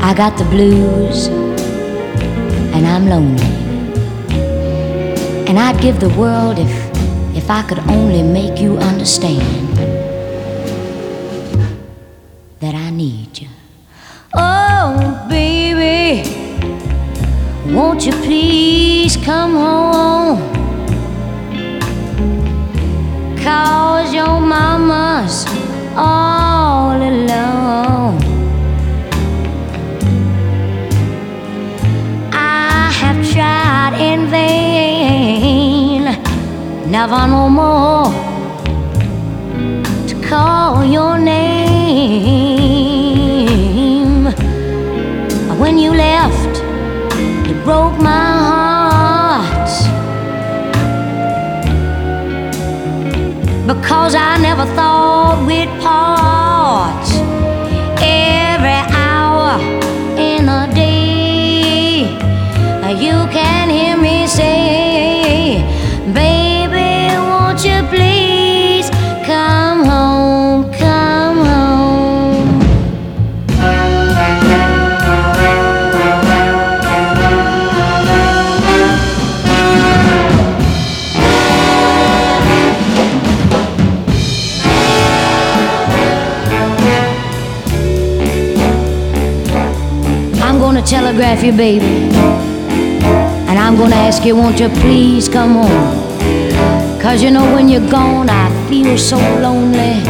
I got the blues and I'm lonely, and I'd give the world if I could only make you understand that I need you. Oh, baby, won't you please come home? 'Cause your mama's all alone. I have tried in vain, never no more to call your name. When you left, it broke my heart, because I never thought we'd part. Every hour in a day, you can hear me say, baby, won't you please come home, come home. I'm gonna telegraph you, baby, and I'm gonna ask you, won't you please come home? 'Cause you know when you're gone, I feel so lonely.